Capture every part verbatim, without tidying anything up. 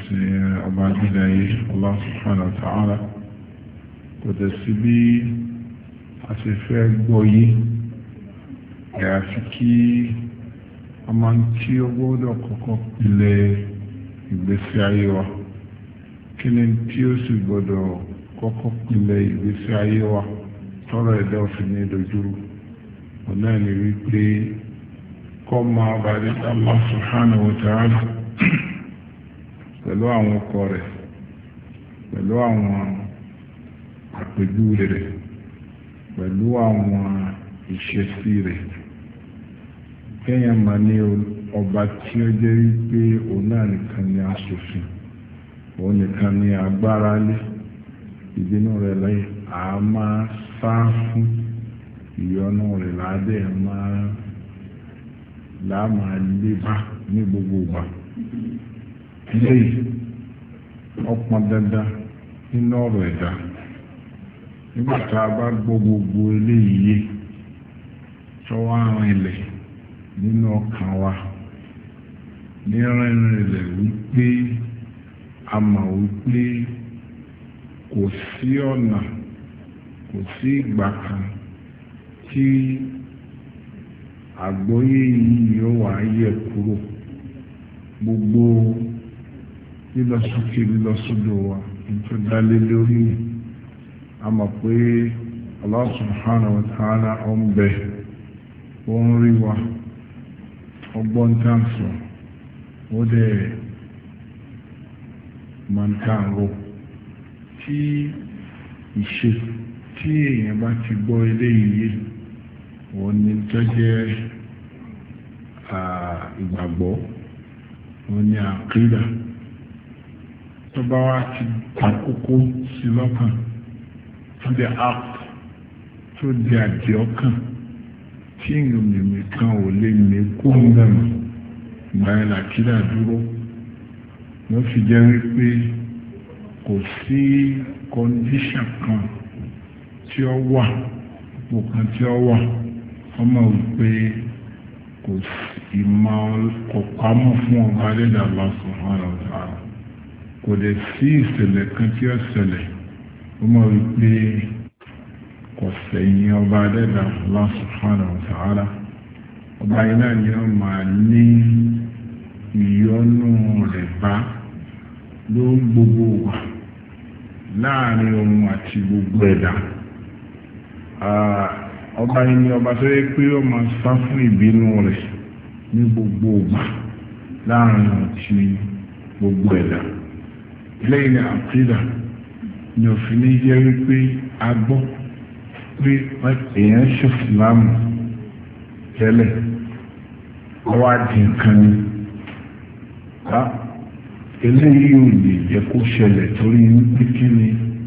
ẹ̀sìn ọba dídáyé Allah subhanahu wa ta'ala kò tẹ̀ sí bí a ṣe fẹ́ gbọ́ yí àyàfi kí a máa ń tí ó gbọ́dọ̀ kọ́kọ́ pilẹ̀ ìgbésí ayé wa kí ni tí ó sì gbọ́dọ̀ kọ́kọ́ pilẹ̀ ìgbésí ayé wa tọ́rọ ẹ̀dá òfin ní dojúrú ọ̀nà ni wípé kọ́ máa bá dé Allah subhanahu wa ta'ala pẹ̀lú àwọn ọkọ rẹ̀ pẹ̀lú àwọn àpèjúwe rẹ̀ pẹ̀lú àwọn ìṣesí rẹ̀ kéèyàn máa ní ọba tí ó jẹ́ wípé òun náà nìkan ni aṣòfin òun nìkan ni agbára lé ìbínú rẹ̀ lẹ́yìn a máa sá fún ìyọnu rẹ̀ ládẹ́ máa láàmà lé bá ní gbogbo ìgbà eléyìí ọpọn dandan nínú ọ̀rọ̀ ẹ̀dá nígbà tá a bá gbọ́ gbogbo eléyìí yé tọ́wọ́ àrùn ilẹ̀ nínú ọkàn wa ní rìnrìn ilẹ̀ wípé a mọ̀ wípé kò sí ọ̀nà kò sí ìgbà kan tí àgbọ́yé yìí yóò wá yẹ̀ kúrò gbogbo lílọsókè lílọsódò wa nítorí dálé lórí mi a mọ̀ pé Allah subhanahu wa ta'ala ó ń bẹ ó ń rí wa ọgbọ́n tàǹsọ ó dẹ̀ mọ̀ntàǹrò tí ìṣe tí èèyàn bá ti gbọ́ eléyìí wọ́n ní tó jẹ́ ìgbàgbọ́ wọ́n ní àkídà tó bá wá ti àkókò sí lọ́kàn tó di act tó di àdì ọkàn tí èèyàn mímí kan ò lè ní kó ń dànù ìgbàyẹn làkídà dúró wọ́n fi jẹ́ wípé kò sí kọ́ndíṣàn kan tí ó wà ipò kan tí ó wà ọmọ wípé kò sí ìmọ̀ ọ̀pamọ́ fún ọba adẹ́dàá Allah subhanahu wa ta'ala kò dẹ̀ sí ìṣẹ̀lẹ̀ kan tí ó ṣẹlẹ̀ ọmọ wípé kò sẹ̀yìn ọba adẹ́dàá Allah subhanahu wa ta'ala ọba iná ni ó máa ní ìyọ́nú rẹ̀ bá ló ń gbogbo wà láàrin ohun àti gbogbo ẹ̀dá ọba yìí ni ọba tó yẹ pé ó máa sá fún ìbínú rẹ̀ ní gbogbo ògbà láàrin àti gbogbo ẹ̀dá lẹ́yìn àkídà ni òfin ní jẹ́ wípé a gbọ́ pé èèyàn ṣe fìlámù tẹ́lẹ̀ ọwọ́ àti nǹkan ni eléyìí ò lè jẹ́ kó ṣẹlẹ̀ torí wípé kí ni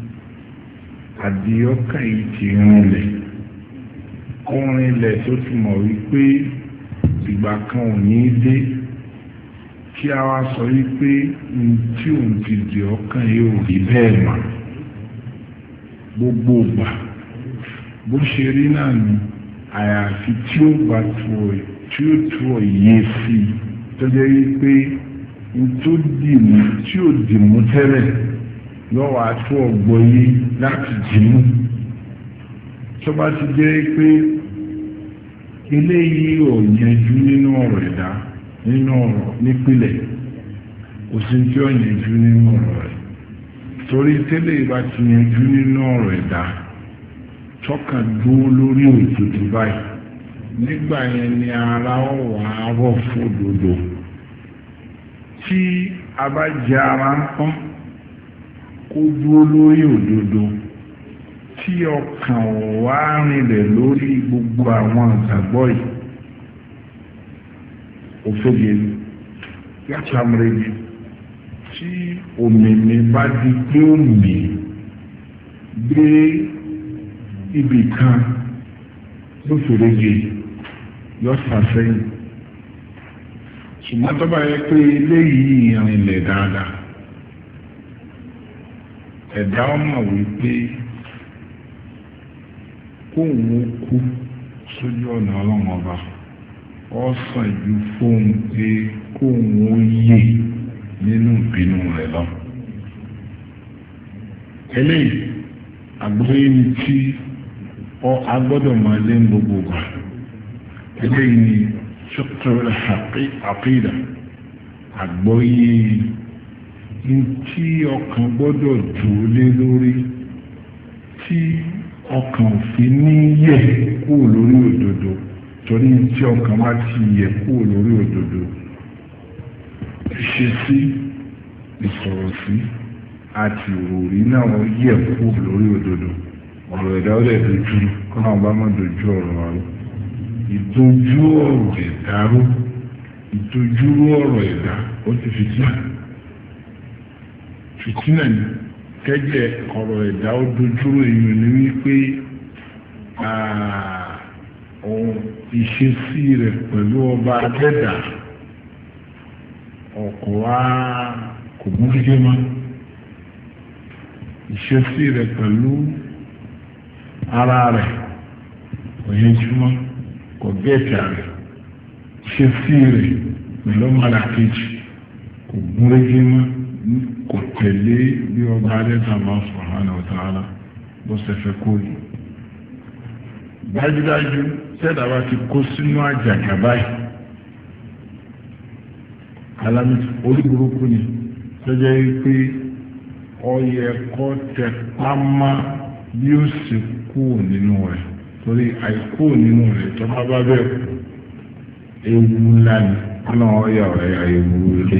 àdìọ́kà yìí ti rinlẹ̀ kọrin ilẹ̀ tó ti mọ̀ wípé ìgbà kan ò ní dé kí a wá sọ wípé tí òun ti di ọkàn yóò rí bẹ́ẹ̀ mà gbogbo ìgbà bó ṣe rí náà ni àyàfi tí ó bá tu ọ tí ó tu ọ yé sí i tó jẹ́ wípé tó dìmú tí ò dìmú tẹ́lẹ̀ lọ́wọ́ àtú ọ̀gbọ́ yé láti dìmú tó bá ti jẹ́ pé eléyìí ò yẹjú nínú ọ̀rọ̀ ẹ̀dá nínú ọ̀rọ̀ nípìlẹ̀ kò sí tí ó yẹjú nínú ọ̀rọ̀ rẹ̀ torí tẹ́lẹ̀ bá ti yẹjú nínú ọ̀rọ̀ ẹ̀dá tọ́ka dúró lórí òdodo báyìí nígbà yẹn ni ara ọ̀wà arọ̀ fòdodo tí a bá jẹ ara ń pọ́n kó dúró lórí òdodo tí ọkàn wá rinlẹ̀ lórí gbogbo àwọn àgbàgbọ́ yìí òfògè yàtọ̀ amúrẹ́jì tí òmìnir bá di pé ó mì gbé ibì kan ló fòrèjì yọ sàfẹ́yìn ṣùgbọ́n tó bá yẹ pé eléyìí ìrìnlẹ̀ dáadáa ẹ̀dá ọmọ wípé kóun ó kú sójú ọ̀nà ọlọ́run ọba ọ̀sán ìlú fóun pé kóun ó yè nínú ìbínú rẹ̀ lọ. eléyìí àgbọ́yé ni tí ọ agbọ́dọ̀ máa lé ní gbogbo gbà. eléyìí ni ṣọ́kùtàrà àkídà àgbọ́yé ní tí ọkàn gbọ́dọ̀ dúró lé lórí tí ọkàn òfin ní yẹ kúrò lórí òdodo torí tí ọkàn bá ti yẹ kúrò lórí òdodo ṣe sí ìsọ̀rọ̀ sí àti òrí náà yẹ kúrò lórí òdodo ọ̀rọ̀ ẹ̀dá ọ̀dẹ̀ dojú kọ́nà bá má dojú ọ̀rọ̀ wa lọ ìdojú ọ̀rọ̀ ẹ̀dá ró ìdojú ọ̀rọ̀ ẹ̀dá ó ti fìtínà fìtínà ni kẹ́jẹ́ ọ̀rọ̀ ẹ̀dá ó dojú èèyàn ní wípé ìṣesí rẹ̀ pẹ̀lú ọba adẹ́dà ọkọ̀ wa kò mú gígé mọ́ ìṣesí rẹ̀ pẹ̀lú ara rẹ̀ kò yẹjúmọ́ kò gẹ́ẹ̀tì rẹ̀ ìṣesí rẹ̀ pẹ̀lú ọmọdé kejì kò mú gígé mọ́ kò tẹ̀lé bí ọba adẹ́dà Allah subhanahu wa ta'ala bó ṣe fẹ́ kó yìí. dájúdájú tẹ́lá wa ti kó sínú àjàgà báyìí alámi orí burúkú ni tọ́jọ́ yìí pé ọyẹ kọ́ tẹ pámá bí ó sì kú nínú rẹ̀ torí àìkú nínú rẹ̀ tó bá bá bẹ́ẹ̀ ewu ńlá ni ọ̀nà ọyà ọ̀yà ewu ilé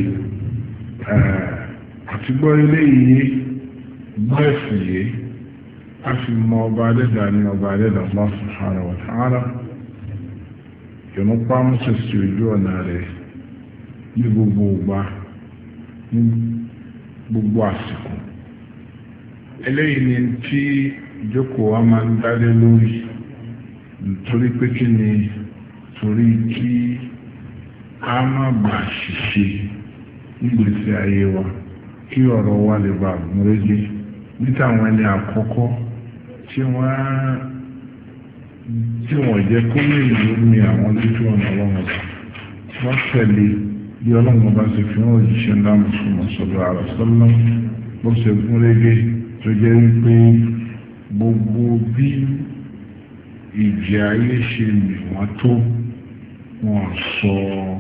àti gbọ́ ilé yìí gbọ́ ẹ̀sìn yìí a fi mọ ọba adẹ́dà ní ọba adẹ́dà Allah subhanahu wa ta'ala ìrún pàmùsẹ̀ sí ojú ọ̀nà rẹ̀ ní gbogbo ìgbà ní gbogbo àsìkò eléyìí ni tí ìjókòó wa máa ń dálé lórí nítorí pé kí ni torí kí a má bàa ṣìṣe nígbèsí ayé wa kí ọ̀rọ̀ wa lè bá múrégé níta àwọn ẹni àkọ́kọ́ tí wọ́n tí wọ́n jẹ́ kó lè lómi àwọn lójú ọ̀nà ọlọ́run ọba wọ́n tẹ̀lé bí ọlọ́run ọba ṣe fi hàn òjíṣẹ́ ńlá mùsùlùmí sọ̀rọ̀ àròsọ́lọ́ bó ṣe múrégé tó jẹ́ wípé gbogbo bí ìjì ayé ṣe lè wọ́n tó wọ́n sọ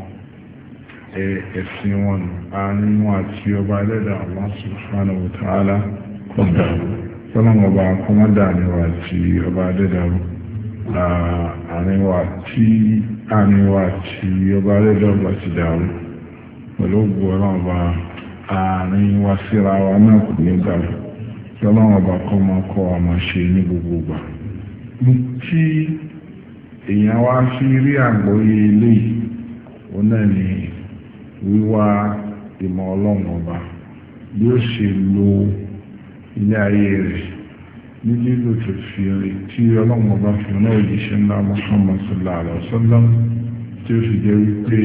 ẹ̀sìn wọn nù àárín wọn àti ọba ẹlẹ́dàá Allah subhanahu wa ta'ala kọ̀dà fọlọ́n ọba kọ́mọ́dà àníwá àti ọba ẹlẹ́dàá àníwá àti àníwá àti ọba ẹlẹ́dàá ọba ti dàrú pẹ̀lú ògbó ọlọ́run ọba àárín wa síra wa náà kò ní dàrú fọlọ́n ọba kọ́mọ́ kọ́ ọmọ ṣe ní gbogbo ìgbà tí èèyàn wá fi rí àgbọ́yé eléyìí ó náà ní wíwá ìmọ̀ ọlọ́run ọba bí ó ṣe lo ilé ayé rẹ̀ ní lílo tó fi rí tí ọlọ́run ọba fi náà òjíṣẹ́ ńlá Muhammad sallallahu alaihi wasallam tí ó fi jẹ́ wípé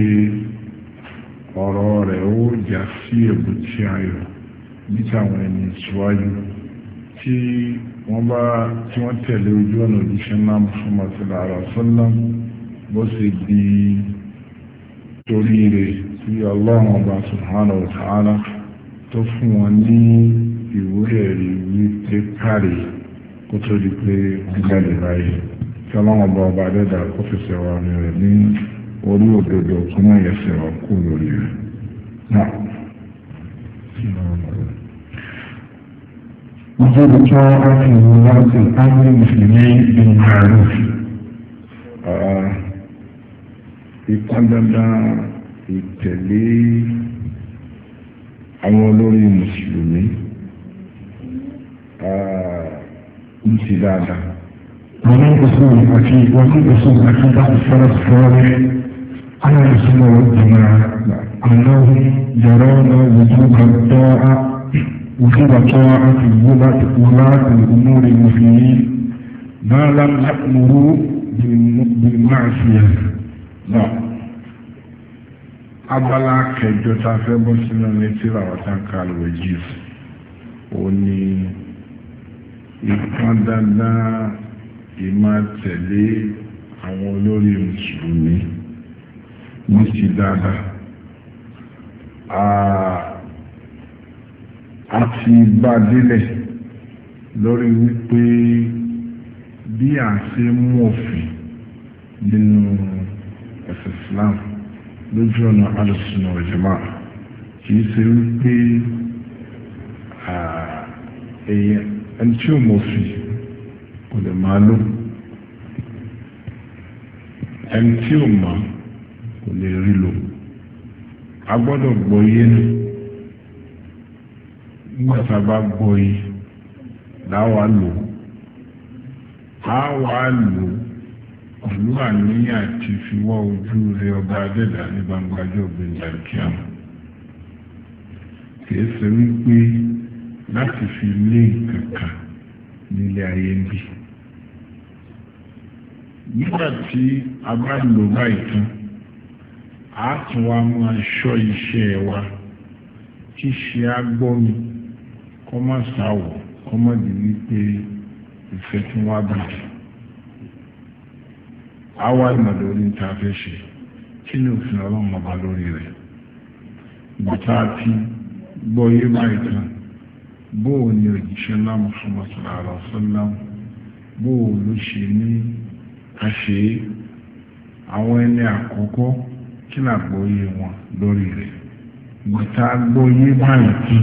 ọ̀rọ̀ rẹ̀ ó jà sí èbúté ayọ̀ níta àwọn ẹni ìṣíwájú tí wọ́n bá tí wọ́n tẹ̀lé ojú ọ̀nà òjíṣẹ́ ńlá Muhammad sallallahu alaihi wasallam bó ṣe di torí rẹ̀ tí ọlọ́run ọba subhanahu wa ta'ala tó fún wọn ní ìwúrí ẹ̀rí wípé kárí kó tó di pé gbígbàdé báyìí tí ọlọ́run ọba ọba dẹ́dà kó fẹsẹ̀ wà ní rẹ̀ ní orí òdodo tó náà yẹsẹ̀ wà kú lórí rẹ̀ náà. وجب طاعة ولاة الأمر المسلمين بالمعروف. ìpọn dandan ìtẹ̀lé àwọn olórí mùsùlùmí ń ti dáadáa. ومن أصول الأكيد ومن أصول العقيدة السلف الصالح على السنة والجماعة أنهم يرون وجوب الطاعة وجوب طاعة ولاة الأمور المسلمين ما لم يأمروا بالمعصية. náà abala kẹjọ tá a fẹ́ bọ́ sínú ní tíra ọ̀tánká alwajif ó ní ìpọn dandan ìmá tẹ̀lé àwọn olórí mùsùlùmí ní ti dáadáa a ti bá délẹ̀ lórí wípé bí a ṣe mú òfin nínú ẹ̀sìn Islam lójú ọ̀nà alùsùnà ìjọba kìí ṣe wípé ẹni tí ó mọ̀ òfin kò lè máa lò ẹni tí ó mọ̀ kò lè rí lò a gbọ́dọ̀ gbọ́ yé nù nígbà tá a bá gbọ́ yé láwa lò á wà lò pẹ̀lú àníyàn àti fiwọ́ ojú rẹ ọba adẹ́dà ní gbangbajọ́ gbẹ̀ngàn kíám kìí ṣe wípé láti fi lé kankan nílé ayé ń bì nígbà tí a bá lò báyìí tán a tún wá máa ṣọ́ iṣẹ́ wa kí ṣe á gbọ́ mi kọ́ má sáwọ̀ kọ́ má di wípé ìfẹ́ tí wọ́n á bàjẹ́ àwa ìmọ̀ lórí ní ta fẹ́ ṣe kí ni òfin ọlọ́run ọba lórí rẹ̀ bàtà àti gbọ́ yé báyìí tán bóò ni òjíṣẹ́ ńlá Muhammad sallallahu alaihi wasallam bóò ló ṣe ní àṣẹ àwọn ẹni àkọ́kọ́ kí ni àgbọ́yé wọn lórí rẹ̀ bàtà àgbọ́yé báyìí tán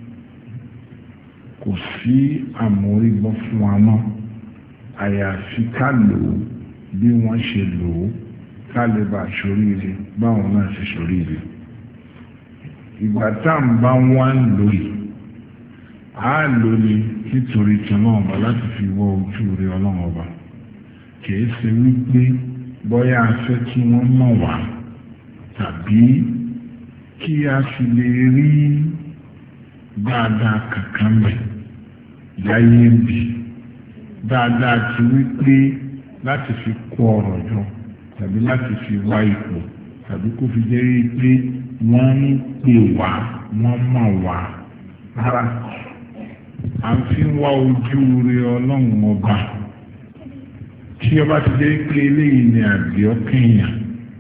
kò sí àmórígbọ́ fún wa mọ́ àyàfi ká lò ó bí wọ́n ṣe lò ó ká lè bá ṣoríire báwọn náà ṣe ṣoríire ìgbà tá à ń bá wọn lò yìí á lò ní nítorí tọ́lọ́run ọba láti fi wọ ojú rẹ ọlọ́run ọba kìí ṣe wípé bóyá a fẹ́ kí wọ́n mọ̀ wá tàbí kí a fi lè rí dáadáa kankan bẹ̀ láyé bì dáadáa ti wípé láti fi kó ọrọ̀ jọ tàbí láti fi wá ipò tàbí kó fi jẹ́ pé wọ́n ń pè wá wọ́n mọ̀ wá rárá à ń fi wá ojú rẹ ọlọ́run ọba tí ọba ti jẹ́ pé eléyìí ni àbíọ́ kẹ́yìn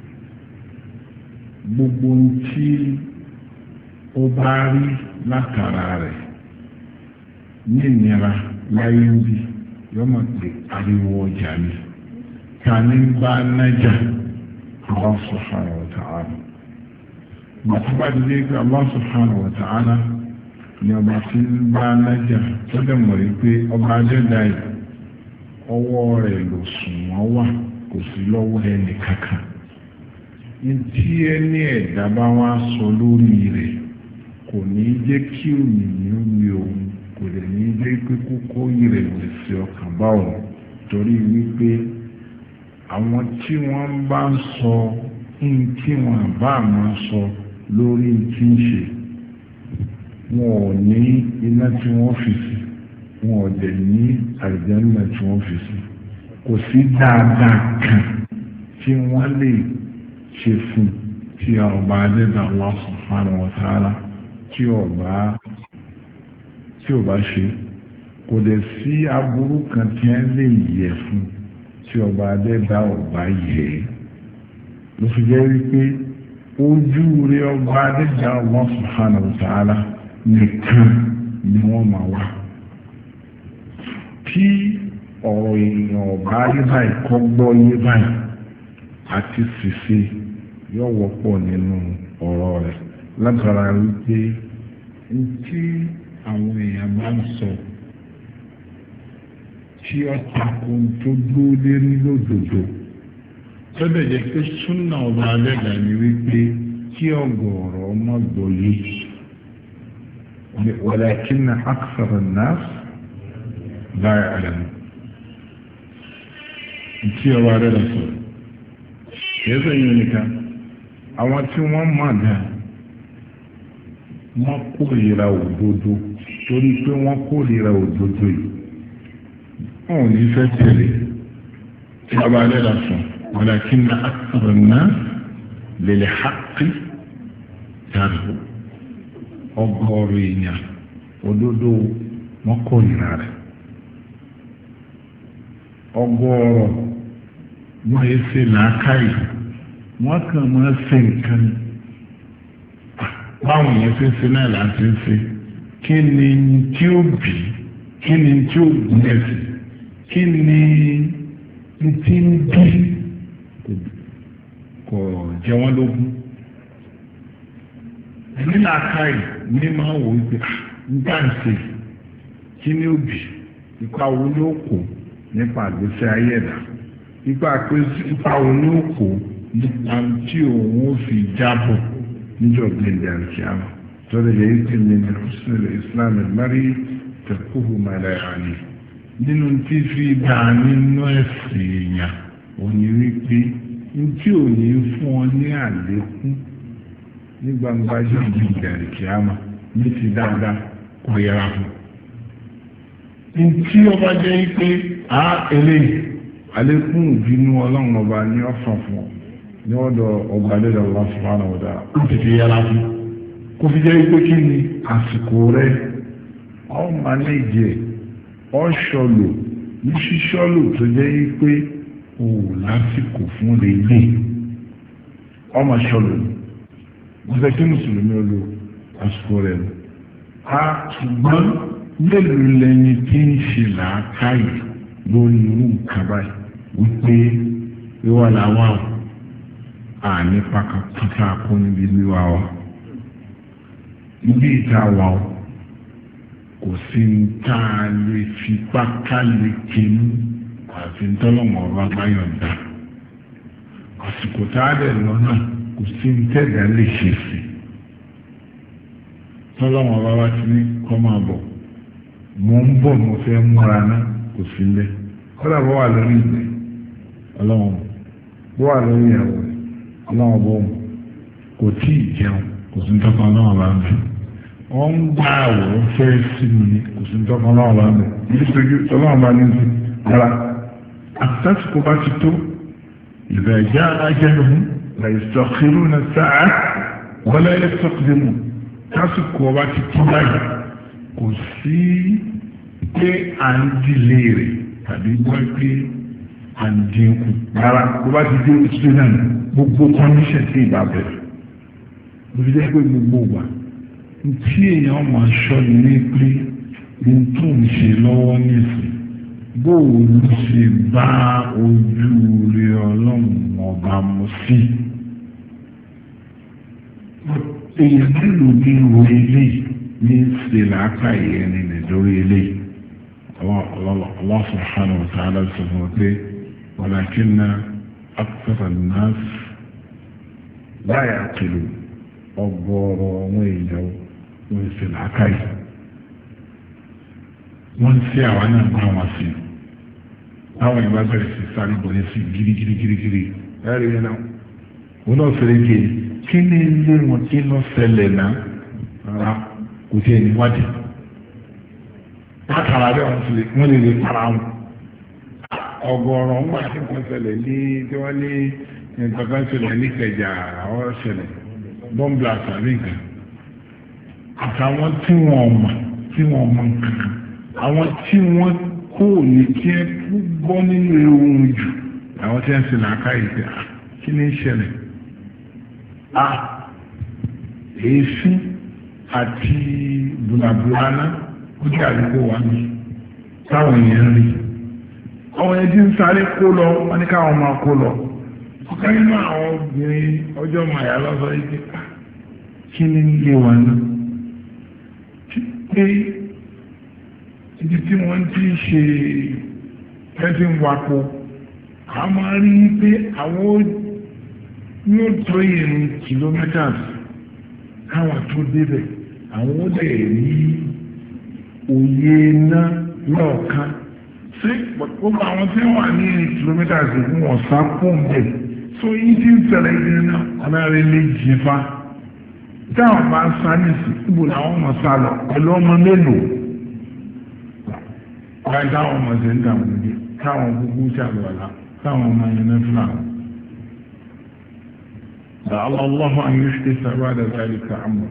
gbogbo tí ó bá rí látara rẹ̀ ní ìnira láyé ń bì yọmọ pé ariwo ọjà ni ta ní bá nájà Allah subhanahu wa ta'ala bàtí bá ti dé pé Allah subhanahu wa ta'ala ni ọba tí ń bá nájà tó dẹ̀ mọ̀ rí pé ọba adẹ́dá yìí ọwọ́ rẹ̀ ló sùn wọ́n wà kò sí lọ́wọ́ ẹnì kankan ní tí ẹni ẹ̀dá bá wá sọ lórí rẹ̀ kò ní jẹ́ kí òmìnir mi òun kò lè ní jẹ́ pé kókó ìrẹ̀wẹ̀sì ọkàn bá òun torí wípé àwọn tí wọ́n bá ń sọ ní tí wọ́n bá máa sọ lórí tí ń ṣe wọn ò ní iná tí wọ́n fi sí wọn ò dẹ̀ ní àlùjánnà tí wọ́n fi sí kò sí dáadáa kan tí wọ́n lè ṣe fún tí ọba adẹ́dàá Allah subhanahu wa ta'ala tí ọba tí ọba ṣe kò dẹ̀ sí aburú kan tí wọ́n lè yẹ fún tí ọba adẹ́dàá ọba yẹ ló fi jẹ́ wípé ojú rẹ ọba adẹ́dàá Allah subhanahu wa ta'ala nìkan ni wọ́n máa wá tí ọ̀rọ̀ èèyàn ọba yé báyìí kọ́ gbọ́ yé báyìí àti ṣìṣe yóò wọ́pọ̀ nínú ọ̀rọ̀ rẹ̀ látara wípé tí àwọn èèyàn bá ń sọ tí ó tako tó dúró lérí lódodo tó lè jẹ́ pé súnà ọba alẹ́gà ni wípé kí ọ̀gọ̀ọ̀rọ̀ ọmọ gbòye walakinna akthara an-nas la ya'lamun tí ọba alẹ́gà sọ̀rọ̀ kìí sẹ́yìn nìkan àwọn tí wọ́n mọ̀ dáa wọ́n kórìíra òdodo torí pé wọ́n kórìíra òdodo yìí wọn ò ní fẹ́ tẹ̀lé tí ọba alẹ́dà sùn walakinna akthara an-nas lil haqqi karihun ọgọ́rùn èèyàn òdodo wọ́n kórìíra rẹ̀ ọgọ́rùn wọ́n yẹ ṣe làákàyè wọ́n kàn máa ṣe nǹkan báwọn yẹn ṣe ń ṣe náà là ń ṣe ń ṣe kí ni tí ó bì kí ni tí ó gúnlẹ̀ sí kí ni tí ń bí kò jẹ wọ́n lógún nínú àkáì ní máa wò ó pé nígbà ń ṣe kí ni ó bì ipa wo ni ó kó nípa àgbésí ayé ẹ̀dá ipa pé ipa wo ni ó kó nípa tí òun ó fi jábọ̀ níjọ́ gbẹ̀ndẹ̀ àríkíámà tọ́lẹ̀ yẹ kí ni ní ọ̀sẹ̀ Islam mẹ́rí tẹ̀kùhù mẹ́rẹ̀ àní nínú tí fi dá nínú ẹ̀sìn èèyàn òní wípé tí ò ní fún ọ ní àlékún ní gbangba jọ gbẹ̀ndẹ̀ àríkíámà ní ti dáadáa kò yẹra fún tí ọba jẹ́ pé a eléyìí àlékún ìbínú ọlọ́run ọba ní ọ̀fàn fún ọ ní ọ̀dọ̀ ọba lẹ́dọ̀ Allah subhanahu wa ta'ala ó ti fi yára fún kó fi jẹ́ pé kí ni àsìkò rẹ ọ mánéjì ẹ̀ ọ ṣọlò ní ṣíṣọlò tó jẹ́ pé o lásìkò fún lèlè ọmọ ṣọlò ní ọjọ́ kí mùsùlùmí ó lo àsìkò rẹ̀ lọ a ṣùgbọ́n mélòó lẹni tí ń ṣe làákàyè lórí irú nǹkan báyìí wípé wíwá làwọn àní pàkàtúntà kó níbi wíwá wa ibi ìta wa o kò sí ní tá a lè fi pátá lè kéwú àti ntọ́lọ́mọ ọba báyọ̀dá àsìkò tá a dẹ̀ lọ náà kò sí ní tẹ́gà lè ṣe sí tọ́lọ́mọ ọba wa ti ní kọ́ máa bọ̀ mo ń bọ̀ mo fẹ́ múra náà kò sí lẹ̀ kọ́lá bọ́ wà lórí ìgbẹ́ ọlọ́run bọ́ wà lórí ìyàwó ọlọ́run bọ́ mu kò tí ì jẹun kò sí tọ́kọ ọlọ́run bá ń bẹ̀ wọ́n ń gbá àwòrán fẹ́ sí mi ní kò sí tọ́kọ ọlọ́run bá ń bẹ̀ nítorí ọlọ́run bá ní sí ara àtàkùn bá ti tó ìbẹ̀já ajaluhum la yastakhiruna sa'a wa la yastaqdimun tásìkò ọba ti tó báyìí kò sí pé à ń dilé rẹ̀ tàbí gbọ́ pé à ń dínkù rárá bó bá ti dé ìtúté náà gbogbo kọ́ndíṣẹ̀ tí ìbá bẹ̀rẹ̀ bó fi jẹ́ pé gbogbo wa tí èèyàn máa ṣọ́ ni ní pé ní tó ń ṣe lọ́wọ́ nísìn bóò ló ṣe bá ojú rẹ ọlọ́run ọba mu sí èèyàn mélòó ní ìwé eléyìí ní sílàákà yẹn ní lórí eléyìí Allah subhanahu wa ta'ala sọ fún wa pé walakinna akthara an-nas la ya'qilun ọgọ́rọ̀ àwọn èèyàn wọn sílàákà yìí wọ́n ń sí àwọn náà bá wọn sí àwọn ìbá bẹ̀rẹ̀ sí sáré bọ̀lẹ́ sí gírígírígírí ẹ̀rí yẹn náà wọn náà fẹ́rẹ̀ gé kí ní ilé wọn kí lọ ṣẹlẹ̀ náà rárá kò tí ẹni wádìí látara bẹ́ẹ̀ wọ́n lè lè para wọn ọgọ́rọ̀ ńgbà tí wọ́n ṣẹlẹ̀ ní tí wọ́n ní nǹkan kan ṣẹlẹ̀ ní Ìkẹjà àwọn ṣẹlẹ̀ bọ́m̀bìlà tàbí nǹkan àtàwọn tí wọ́n mọ̀ tí wọ́n mọ̀ nǹkan àwọn tí wọ́n kó ní kí ẹ gbọ́ nínú ewu jù àwọn tí wọ́n ṣe làákà ìgbà kí ní ṣẹlẹ̀ a èéfín àti bùnàbùnà ó jẹ́ àdúgbò wa ní táwọn èèyàn rí àwọn ẹjí ń sáré kó lọ wọ́n ní káwọn máa kó lọ ọ̀kan nínú àwọn obìnrin ọjọ́ màyà lọ́sọ yìí kí ní lé wa náà pé ibi tí wọ́n ti ṣe ẹtí ń wapò a máa rí pé àwọn yóò tó ìrìn kìlómítàs káwọn tó débẹ̀ àwọn ó lè rí òye iná lọ́ọ̀kan sí gbogbo àwọn tí wọ́n wà ní ìrìn kìlómítàs fún wọn sá fún bẹ́ẹ̀ so yìí ti ń ṣẹlẹ̀ ìdílé náà aláàrẹ lè jìnfà táwọn bá ń sá nìsí ibò làwọn ọmọ sá lọ pẹ̀lú ọmọ mélòó ọ̀gá táwọn ọmọ ṣe ń dààmú níbi táwọn gbogbo ṣàlùwàlá táwọn ọmọ yẹn náà fúnra wọn. لعل الله أن يحدث بعد ذلك أمرا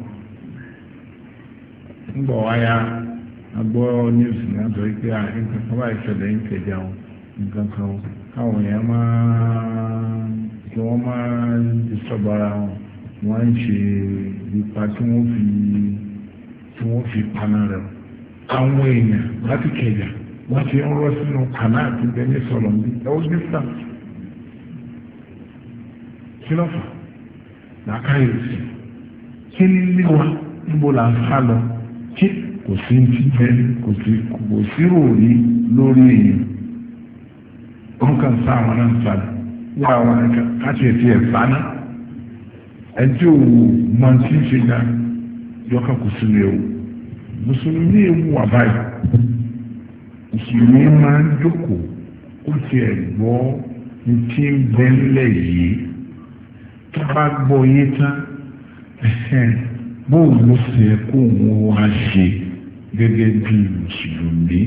ń bọ̀ wáyà agbọ́ news ní àtọ̀ ìpé nǹkan kan báyìí ṣẹlẹ̀ ń kẹjà wọn nǹkan kan káwọn èèyàn máa kí wọ́n máa disturb ara wọn wọ́n ń ṣe ipa tí wọ́n fi tí wọ́n wọ́n fi paná rẹ̀ àwọn èèyàn láti kẹjà wọ́n ti ń rọ́ sínú kàná àti bẹ́ẹ̀ sọ̀rọ̀ ní ẹ̀wọ́n distance kí ló fà làákàyè sí kí ní wa níbo là ń sá lọ kí kò sí ti bẹ́ẹ̀ kò sí kò sí ròrí lórí èèyàn wọ́n kàn sá àwọn náà sáré wọ́n àwọn ẹ̀ka káṣí ẹ̀sì ẹ̀ sáná ẹjọ́ mọ̀ tí ń ṣe dá yọkà kò sí lè o mùsùlùmí ewu wà báyìí mùsùlùmí máa ń jókòó ó ti ẹ̀ gbọ́ ní tí ń bẹ́ńlẹ̀ yìí tó bá gbọ́ yé tán bóun ló ṣe kó òun wá ṣe gẹ́gẹ́ bí mùsùlùmí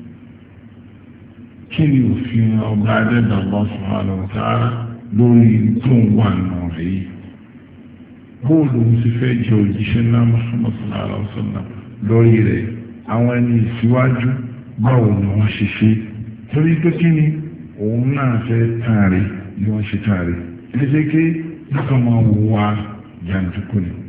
kí ni òfin ọba adẹ́dàbọ̀ subhanahu wa ta'ala lórí tó ń wà nù rẹ̀ yìí bóòlù ń ti fẹ́ jẹ òjíṣẹ́ náà Muhammad sallallahu alaihi wa sallam lórí rẹ̀ àwọn ẹni ìsíwájú báwo ni wọ́n ṣe ṣe torí pé kí ni òun náà fẹ́ tàn rí ni wọ́n ṣe tàn rí ẹ ṣe pé nípa máa wò wá jàǹdùkú ni.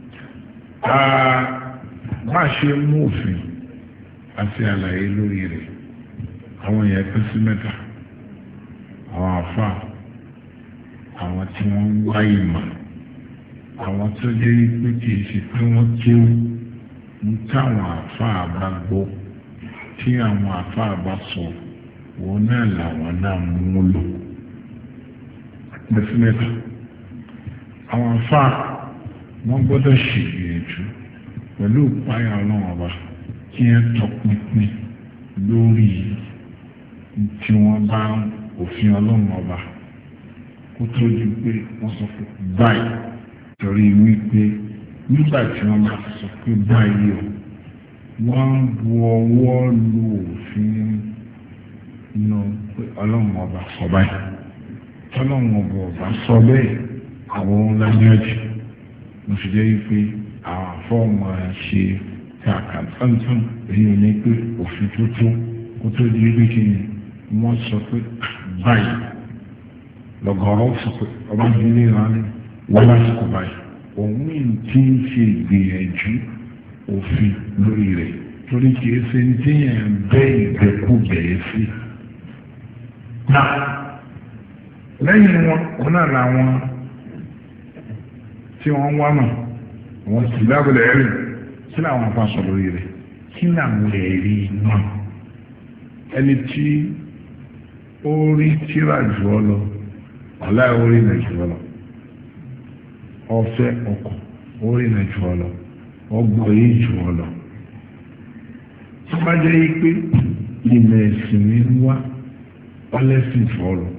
bá a ṣe mú òfin àti àlàyé lórí rẹ̀ àwọn èèyàn pín sí mẹ́ta àwọn àfáà àwọn tí wọ́n ń wá ìmọ̀ àwọn tó jẹ́ pé kì í ṣe pé wọ́n kéwú ń táwọn àfáà bá gbọ́ tí àwọn àfáà bá sọ wọn náà làwọn náà mú lò pín sí mẹ́ta àwọn àfáà wọ́n gbọ́dọ̀ ṣègbìyànjú pẹ̀lú ìpáyà ọlọ́run ọba kí ẹ tọpinpin lórí tí wọ́n bá òfin ọlọ́run ọba kó tó di pé wọ́n sọ pé báyìí torí wípé nígbà tí wọ́n bá sọ pé báyìí o wọ́n ń bu ọwọ́ lu òfin inú pé ọlọ́run ọba sọ báyìí ọlọ́run ọba ọba sọ bẹ́ẹ̀ àwọn ńlá ní ọjọ́ mo fi jẹ́ wípé àwọn afọ́ọ̀mù ṣe kàkà tọ́ntọ́n èyí ò ní pé òfin tó tó kó tó di wípé kí ni wọ́n sọ pé báyìí lọ́gọ́rọ́ sọ pé ọba ìdílé ìrànlẹ́ wọ́n lásìkò báyìí òun tí ń ṣe ìgbìyànjú òfin lórí rẹ̀ torí kì í ṣe tí yẹn bẹ́ ìgbẹ́kú bẹ̀ẹ́ sí. náà lẹ́yìn wọn wọn náà làwọn tí wọ́n wá mọ̀ wọ́n sì lábẹ́lẹ̀ ẹ̀rí kí làwọn afáṣọ lórí rẹ̀ kí làwọn ẹ̀rí náà ẹni tí ó rí tíra jù ọ lọ ọ̀la orí nà jù ọ lọ ọ̀fẹ́ ọkọ̀ orí nà jù ọ lọ ọgbọ̀n yìí jù ọ lọ tó bá jẹ́ yí pé ìmọ̀ ẹ̀sìn ní wá ọlẹ́sìn fọ́ọ̀lù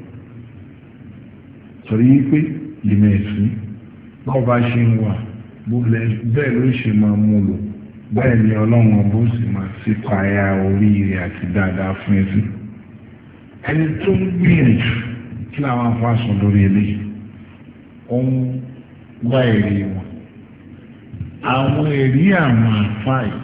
torí yí pé ìmọ̀ ẹ̀sìn bọ́ọ̀ bá ṣe ń wà bẹ́ẹ̀ ló ṣe máa mú lò bẹ́ẹ̀ ni ọlọ́run ọbọ̀ sì máa ṣe payá oríire àti dáadáa fún ẹsìn ẹni tó ń gbìyànjú kí làwọn afáṣọ lórí eléyìí ó ń wá èrè wọn àwọn èrè àwọn àfáà yìí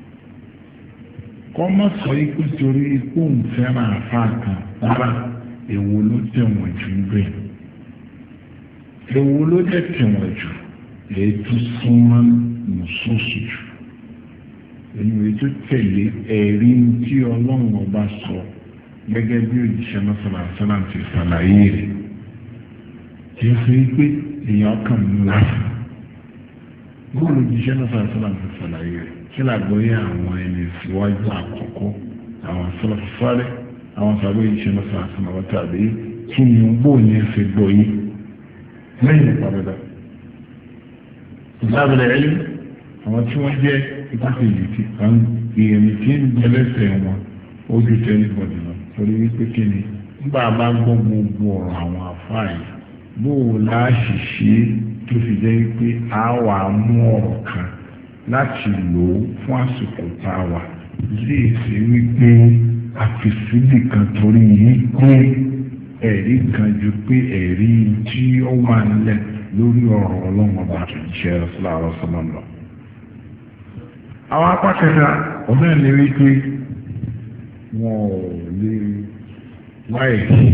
kọ́ mọ́ sọ ikú torí ikú ń fẹ́ràn àfáà kan rárá èwo ló tẹ̀wọ̀n jù ń bẹ̀ èwo ló dẹ̀ tẹ̀wọ̀n jù èyí tó súnmọ́ nùsọ́sù jù èyí èyí tó tẹ̀lé ẹ̀rí tí ọlọ́run ọba sọ gẹ́gẹ́ bí òjíṣẹ́ náà sọ̀rọ̀ àṣálà ti ṣàlàyé rẹ̀ kì í fi pé èèyàn kàn mú láti bóòlù òjíṣẹ́ náà sọ̀rọ̀ àṣálà ti ṣàlàyé rẹ̀ kí làgbọ́yé àwọn ẹni síwájú àkọ́kọ́ àwọn sọlọ́fọ́fọ́rẹ́ àwọn sàbẹ̀ òjíṣẹ́ náà sọ̀rọ̀ àṣálà wọ́n tàbí kí ni bóòlù yẹn fi gbọ́ yìí lẹ́yìn ìpàdé lábẹ́lẹ̀ ẹ̀yìn àwọn tí wọ́n jẹ́ ìpàkejì tí ìyẹ̀mí tí ń jẹlẹ́sẹ̀ wọn ó ju tẹ́lẹ̀ bọ̀dì lọ torí wípé kí ni nígbà bá gbọ́ gbogbo ọ̀rọ̀ àwọn àfáà yìí bóò láṣìṣe tó fi jẹ́ wípé a wà mú ọ̀rọ̀ kan láti lò ó fún àsìkò tá a wà lè ṣe wípé àfìsílì kan torí yìí pé ẹ̀rí kan ju pé ẹ̀rí tí ó wà nílẹ̀ lórí ọ̀rọ̀ ọlọ́run ọba àtúnṣe láàárọ̀ sọ́nà lọ. àwọn apá kẹta ọ̀nà ní wípé wọn ò lè wáyé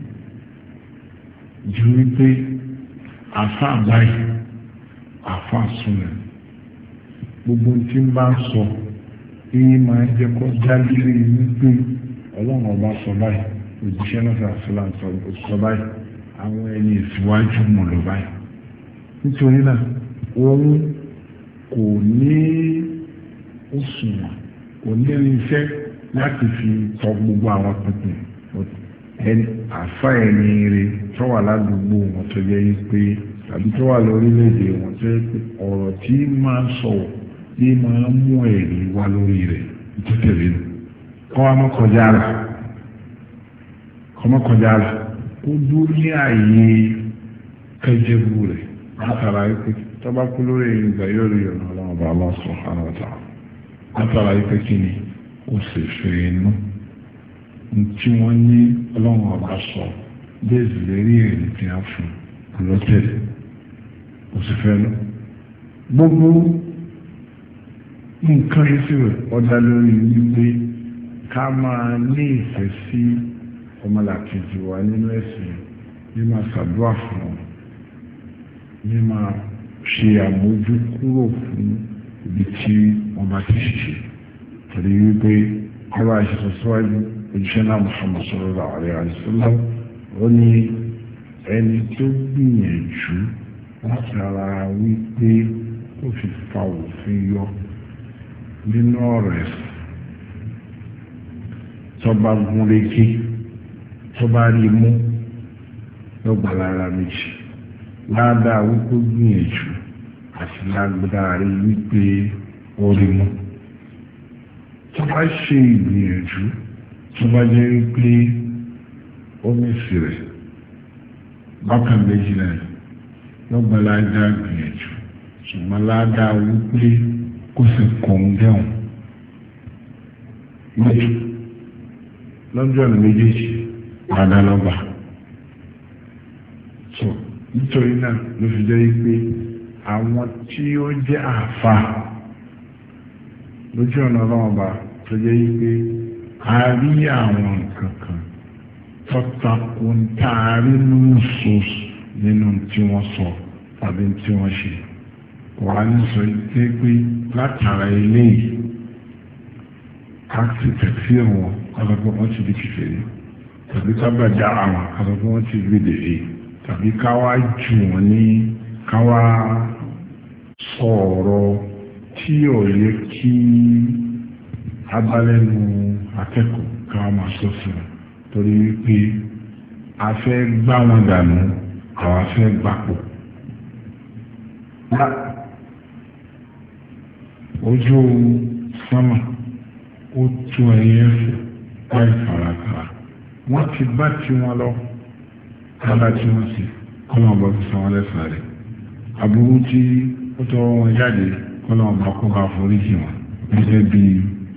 ju wípé àfa àbáyé àfa súnmọ́ gbogbo tí ń bá ń sọ èyí máa ń jẹ́ kó jáde wípé ọlọ́run ọba sọ báyìí òjíṣẹ́ náà sàṣọlá sọ báyìí àwọn ẹni ìsíwájú mọ̀ lọ báyìí nítorí náà òun kò ní òṣùwọ̀n kò ní irinṣẹ́ láti fi tọ gbogbo àwọn pínpín ẹni àfa ẹni rẹ tó wà ládùúgbò wọn tó jẹ́ pé tàbí tó wà lórílẹ̀‐èdè wọn tó jẹ́ pé ọ̀rọ̀ tí máa ń sọ̀rọ̀ tí máa ń mú ẹ̀rí wá lórí rẹ̀ tó tẹ̀lé nù kọ́ wa mọ́kànjá rà kọ́ mọ́kànjá rà kó dúró ní ààyè kẹjẹbu rẹ̀ látara yìí pé tọ́ba kú lórí ìgbà yóò rí ọ̀nà ọlọ́run bá Allah subhanahu wa ta'ala látara yìí pé kí ni ó sì fẹ́ inú tí wọ́n ní ọlọ́run ọba sọ bẹ́ẹ̀ sì lérí èrè tí a fún lọ́tẹ̀lẹ̀ ó sì fẹ́ lọ. gbogbo nǹkan yìí rẹ̀ ọ̀dà lórí wípé ká máa ní ìfẹ́ sí ọmọlàkejì wa nínú ẹ̀sìn ní máa ṣàdúrà fún wọn ní máa ṣe àmójúkúrò fún ibi tí wọ́n bá ti ṣiṣẹ́ torí wípé ẹwà ìṣẹ̀sọ̀ síwájú òjíṣẹ́ náà Muhammad sallallahu alaihi wasallam ó ní ẹni tó gbìyànjú láti ara wípé ó fi fa òfin yọ nínú ọ̀rọ̀ ẹ̀sìn tọ́ba gúnrégé tọ́ba rí mú lọ́gbà lára méjì ládàá wípé gbìyànjú àti lágbára rí wípé ó rí mú tọ́ba ṣe ìgbìyànjú tó bá jẹ́ wípé omi ìsirẹ̀ bákan méjì náà lọ́gbà ládàá gbìyànjú ṣùgbọ́n ládàá wípé kó sì kọ̀ǹgẹ́hùn méjì lọ́jọ́ ọ̀nà méjèèjì ládàá lọ́gbà so nítorí náà ló fi jẹ́ wípé àwọn tí ó jẹ́ àáfà lójú ọ̀nà ọlọ́mọba tó jẹ́ wípé a rí àwọn nǹkan kan tọ́takò ń taari nínú sọ́ọ̀sì nínú tí wọ́n sọ tàbí tí wọ́n ṣe wà ní sọ pé pé látara eléyìí ká sì tẹ̀sí wọn kọ́sọ́pọ̀ wọ́n ti di kékeré tàbí ká bàjá àwọn kọ́sọ́pọ̀ wọ́n ti rí dèrè tàbí ká wá jù wọ́n ní ká wá sọ̀rọ̀ tí ò yẹ kí abalẹ́nu akẹ́kọ̀ọ́ ká máa sọ fún un torí wípé a fẹ́ gbá wọn dànù àwa fẹ́ gbapò. ojú sánmà ó tún ẹyẹ fún láì farakara wọ́n ti bá tiwọn lọ kábà tí wọ́n sì kọ́nà ọba fi san wọn lẹ́sàn-án rẹ̀ aburú tí ó tọ́ wọn jáde kọ́nà ọba kó bá foríjì wọn gẹ́gẹ́ bíi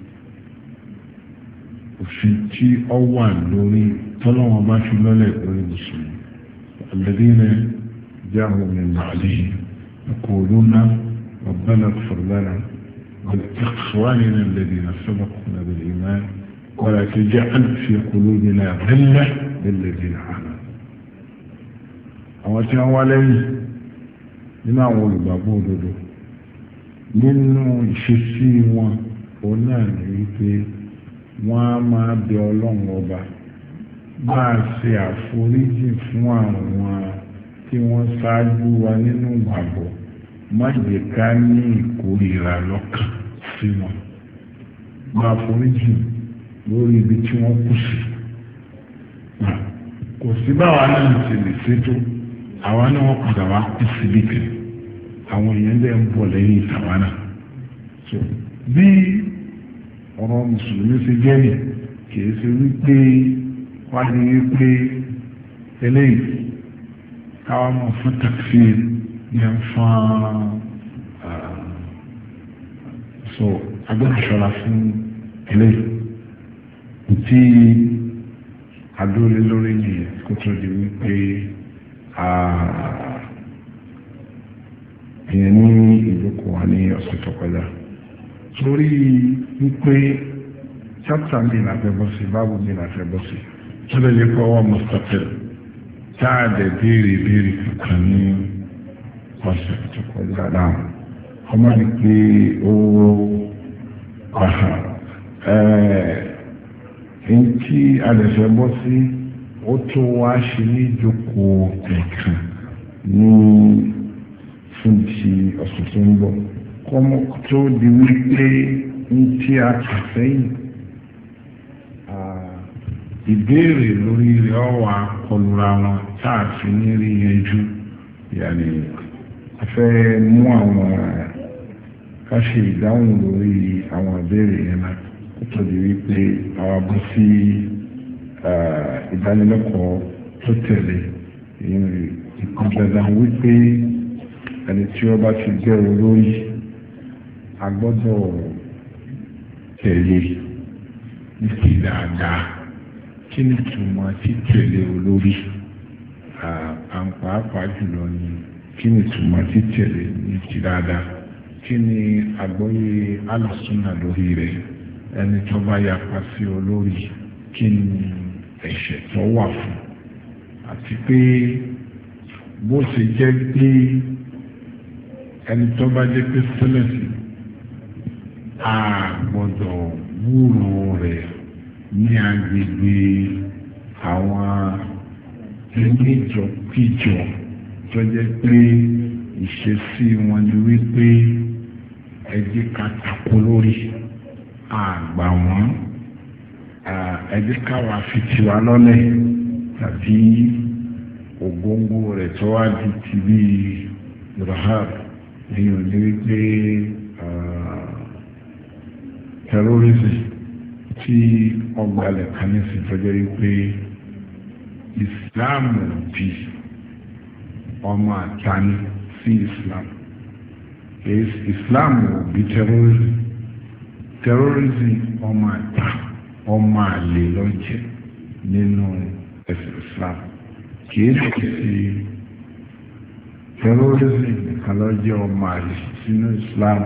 òfin tí ọ wà lórí tọ́lọ́wọ́n bá fi lọ́lẹ̀ lórí mùsùlùmí alladhina ja'u min ba'dihim yaquluna rabbana ighfir lana wa li ikhwanina alladhina sabaquna bil iman wa la taj'al fi qulubina ghillan lil ladhina amanu. àwọn tí wọ́n wá lẹ́yìn nínú àwọn olùgbàgbọ́ òdodo nínú ìṣesí wọn òun náà ní wípé wọ́n á máa bẹ ọlọ́run ọba bá a ṣe àforíjì fún àwọn tí wọ́n ṣáájú wa nínú ìgbàgbọ́ má jẹ́ ká ní ìkórìíra lọ́kàn sí wọn bá àforíjì lórí ibi tí wọ́n kù sí kò sí báwa náà ti lè ṣètò àwa náà wọ́n padà wá kú síbi kan àwọn èèyàn dẹ̀ ń bọ̀ lẹ́yìn ìtàwa náà so bí ọ̀rọ̀ mùsùlùmí ṣe jẹ́ ní kìí ṣe wípé wá ní wípé eléyìí káwá mọ̀ fún takfir ní ẹ̀fọn so agbẹ́rẹ́ ṣọ́ra fún eléyìí tí adóolé lórí yìí kó tó di wípé ìyẹn ní ìlúkọ̀ wà ní ọ̀sẹ̀ tó kọjá torí wípé chapter mi là fẹ́ bọ́ sí báàbù mi là fẹ́ bọ́ sí tó lè lè kọ́ wọ́n mustaqil tá a dẹ̀ béèrè béèrè kankan ní ọ̀sẹ̀ tó kọjá náà ọmọ ní pé owó àhà ẹ̀ẹ́n tí adẹ̀fẹ́ bọ́ sí ó tó wá ṣe ní ìjókòó ẹ̀kan ní fún ti ọ̀sẹ̀ tó ń bọ̀ kọ́mọ tó di wípé ń tí a kà sẹ́yìn ìbéèrè lórí rẹ̀ ọ̀wà kọlura wọn tá a fi ní rí yanjú yàní a fẹ́ mú àwọn ká ṣe ìdáhùn lórí àwọn ìbéèrè yẹn náà kó tó di wípé àwọn bọ́ sí ìdánilẹ́kọ̀ọ́ tó tẹ̀lé ìkọ̀dàdà wípé ẹni tí wọ́n bá ti jẹ́ olórí a gbọ́dọ̀ tẹ̀lé ní ti dáadáa kí ni túmọ̀ títẹ̀lé olórí àpapàá jùlọ ni kí ni túmọ̀ títẹ̀lé ní ti dáadáa kí ni àgbọ́yé alùsùnà lórí rẹ̀ ẹni tó bá yapa sí olórí kí ni ẹ̀ṣẹ̀ tó wà fún àti pé bó ṣe jẹ́ pé ẹni tó bá jẹ́ pé sẹ́lẹ̀sì a gbọ́dọ̀ wúrò rẹ̀ ní agbègbè àwọn oníjọkíjọ tó jẹ́ pé ìṣesí wọn ni wípé ẹ jẹ́ ká tako lórí àgbà wọn ẹ jẹ́ ká wá fi tiwa lọ́lẹ̀ tàbí ògóńgó rẹ̀ tó wá di ti bí rahab èèyàn ní wípé terrorism tí ọgbàlẹ̀ kan ní sí tọ́jọ́ wípé islam bí ọmọ àtàní sí islam islam bí terrorism terrorism ọmọ àtà ọmọ àlè lọ́jẹ́ nínú ẹ̀sìn islam kìí sì sí terrorism nìkan lọ́jẹ́ ọmọ àlè sínú islam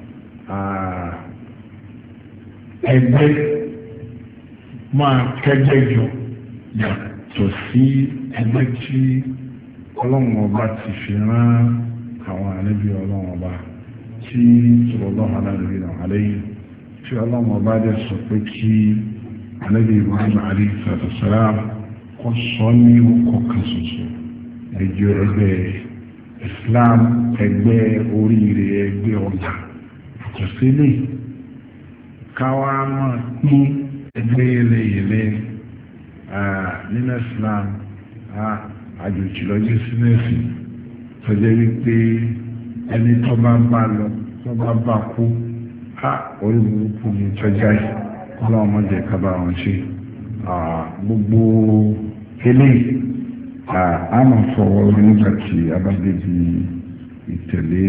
ẹgbẹ́ máa kẹgbẹ́ jọ yàtọ̀ sí ẹgbẹ́ tí ọlọ́run ọba ti fi rán àwọn ànábì ọlọ́run ọba tí sallallahu alaihi wa sallam tí ọlọ́run ọba dẹ̀ sọ pé kí ànábì Ibrahim alayhi salatu wassalam kọ́ sọ ní ọkọ̀ kan ṣoṣo ẹjọ́ ẹgbẹ́ Islam ẹgbẹ́ oríire ẹgbẹ́ ọ̀gá àtọ̀sílẹ̀ káwá máa pín ẹgbẹ́ yẹlẹyẹlẹ nínú Islam àjòjì lọ́jọ́ sínú ẹ̀sìn tọ́jẹ́ wípé ẹni tó bá bá lọ tó bá bá kú á orí burúkú ní tọ́jà yìí kọ́lá ọmọdé kábà wọn ṣe gbogbo eléyìí a máa fọwọ́ nígbà tí a bá débi ìtẹ̀lé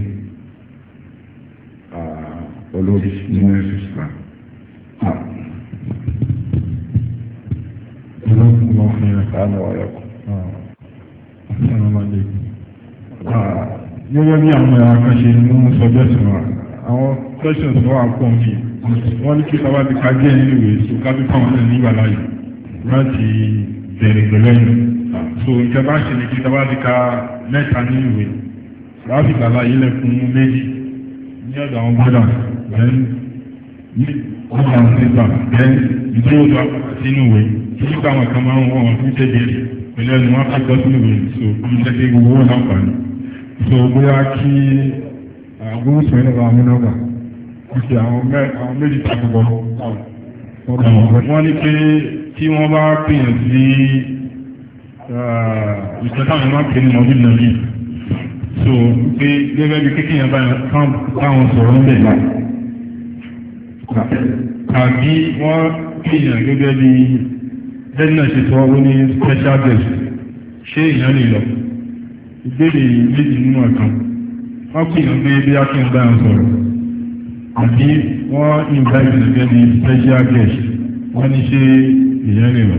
olórí nínú ẹ̀sìn Islam. الله خيرا أنا وياكم السلام عليكم gẹ́gẹ́ bí àwọn ẹ̀rọ akẹ́ṣe ní mú suggestion wa àwọn questions tó wà pọ̀ fi wọ́n ní kí sábà ti ká jẹ́ nínú ìwé so ká bí fáwọn náà nígbà láàyè láti bẹ̀rẹ̀ pẹ̀lẹ́yìn so ìjọba ṣe ní kí sábà ti ká mẹ́ta nínú ìwé láti gbà láàyè lẹ́kùn méjì ní ọ̀dọ̀ àwọn gbọ́dọ̀ then ní ọ̀dọ̀ àwọn sígbà then ìdí òjò sínú ìwé nígbà àwọn kan máa ń wọ́n fún tẹ́jẹ́ pẹ̀lú ẹni wọ́n fi gbọ́ sínú ìwé so kí n tẹ́tẹ́ gbogbo wọn láǹfààní so bóyá kí gbogbo sọ̀rọ̀ nípa àwọn nọ́mbà kí àwọn méjì tàbí bọ́ wọ́n ní pé tí wọ́n bá pèèyàn sí ìtọ́ta àwọn máa pè ní ọdún náà yìí so pé gẹ́gẹ́ bí kékeré báwọn sọ̀rọ̀ ń bẹ̀ tàbí wọ́n pèèyàn gẹ́gẹ́ bí bẹ́ẹ̀ náà ṣe tọ́ ní special guest ṣé èèyàn lè lọ ìbéèrè méjì nínú ọ̀kan wọ́n pèèyàn pé bí a kí n bá ń sọ̀rọ̀ àbí wọ́n invite gẹ́gẹ́ bí special guest wọ́n ní ṣé èèyàn lè lọ.